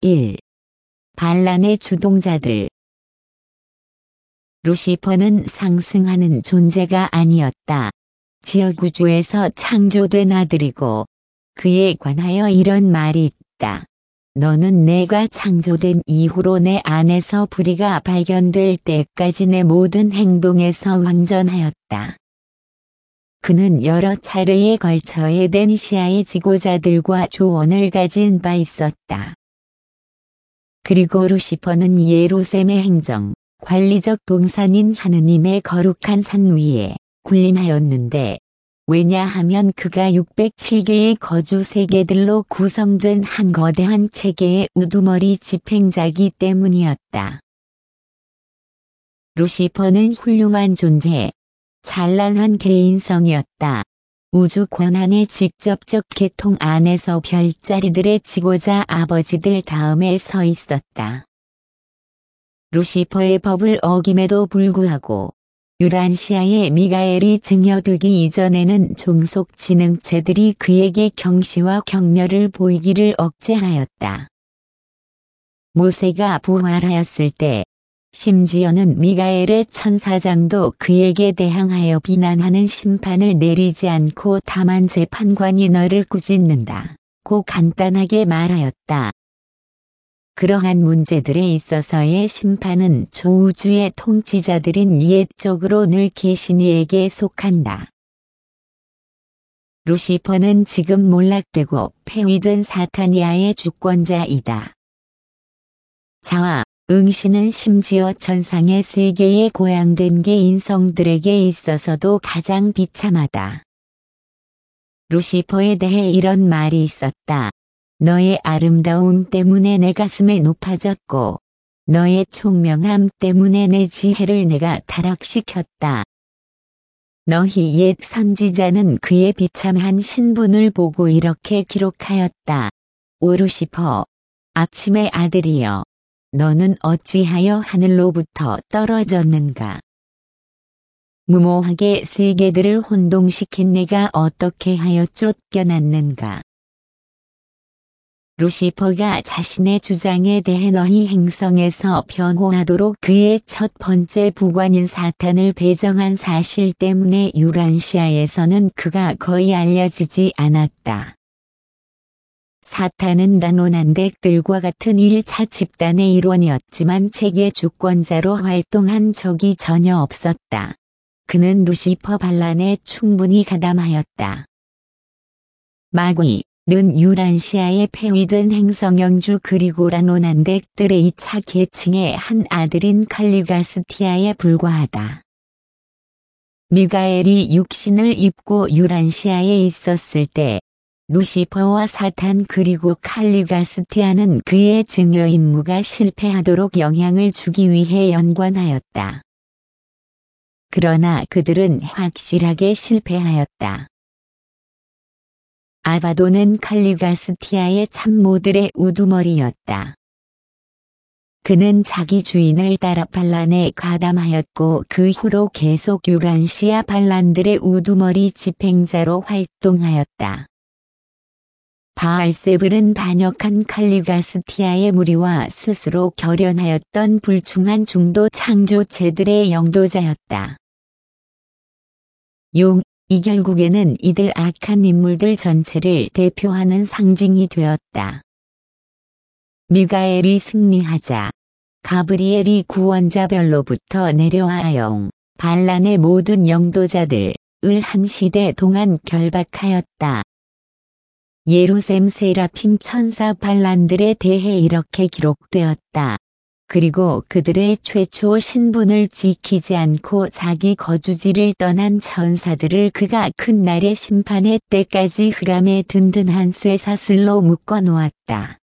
1. 반란의 주동자들. 루시퍼는 상승하는 존재가 아니었다. 지역우주에서 창조된 아들이고 그에 관하여 이런 말이 있다. 너는 내가 창조된 이후로 내 안에서 불의가 발견될 때까지 내 모든 행동에서 완전하였다. 그는 여러 차례에 걸쳐 에덴시아의 지고자들과 조언을 가진 바 있었다. 그리고 루시퍼는 예루살렘의 행정, 관리적 동산인 하느님의 거룩한 산 위에 군림하였는데, 왜냐하면 그가 607개의 거주 세계들로 구성된 한 거대한 체계의 우두머리 집행자이기 때문이었다. 루시퍼는 훌륭한 존재, 찬란한 개인성이었다. 우주 권한의 직접적 계통 안에서 별자리들의 지고자 아버지들 다음에 서 있었다. 루시퍼의 법을 어김에도 불구하고 유란시아의 미가엘이 증여되기 이전에는 종속 지능체들이 그에게 경시와 경멸을 보이기를 억제하였다. 모세가 부활하였을 때 심지어는 미가엘의 천사장도 그에게 대항하여 비난하는 심판을 내리지 않고 다만 재판관이 너를 꾸짖는다 고 간단하게 말하였다. 그러한 문제들에 있어서의 심판은 조우주의 통치자들인 옛적으로 늘 계신이에게 속한다. 루시퍼는 지금 몰락되고 폐위된 사타니아의 주권자이다. 자와 응신은 심지어 천상의 세계에 고양된 개인성들에게 있어서도 가장 비참하다. 루시퍼에 대해 이런 말이 있었다. 너의 아름다움 때문에 내 가슴에 높아졌고 너의 총명함 때문에 내 지혜를 내가 타락시켰다. 너희 옛 선지자는 그의 비참한 신분을 보고 이렇게 기록하였다. 오 루시퍼, 아침의 아들이여, 너는 어찌하여 하늘로부터 떨어졌는가? 무모하게 세계들을 혼동시킨 내가 어떻게 하여 쫓겨났는가? 루시퍼가 자신의 주장에 대해 너희 행성에서 변호하도록 그의 첫 번째 부관인 사탄을 배정한 사실 때문에 유란시아에서는 그가 거의 알려지지 않았다. 사탄은 라노난덱들과 같은 1차 집단의 일원이었지만 체계 주권자로 활동한 적이 전혀 없었다. 그는 루시퍼 반란에 충분히 가담하였다. 마귀는 유란시아에 폐위된 행성영주 그리고 라노난덱들의 2차 계층의 한 아들인 칼리가스티아에 불과하다. 미가엘이 육신을 입고 유란시아에 있었을 때 루시퍼와 사탄 그리고 칼리가스티아는 그의 증여 임무가 실패하도록 영향을 주기 위해 연관하였다. 그러나 그들은 확실하게 실패하였다. 아바도는 칼리가스티아의 참모들의 우두머리였다. 그는 자기 주인을 따라 반란에 가담하였고 그 후로 계속 유란시아 반란들의 우두머리 집행자로 활동하였다. 바알세불은 반역한 칼리가스티아의 무리와 스스로 결연하였던 불충한 중도 창조체들의 영도자였다. 이 결국에는 이들 악한 인물들 전체를 대표하는 상징이 되었다. 미가엘이 승리하자 가브리엘이 구원자별로부터 내려하여 반란의 모든 영도자들을 한 시대 동안 결박하였다. 예루살렘 세라핌 천사 반란들에 대해 이렇게 기록되었다. 그리고 그들의 최초 신분을 지키지 않고 자기 거주지를 떠난 천사들을 그가 큰 날의 심판의 때까지 흑암의 든든한 쇠사슬로 묶어 놓았다.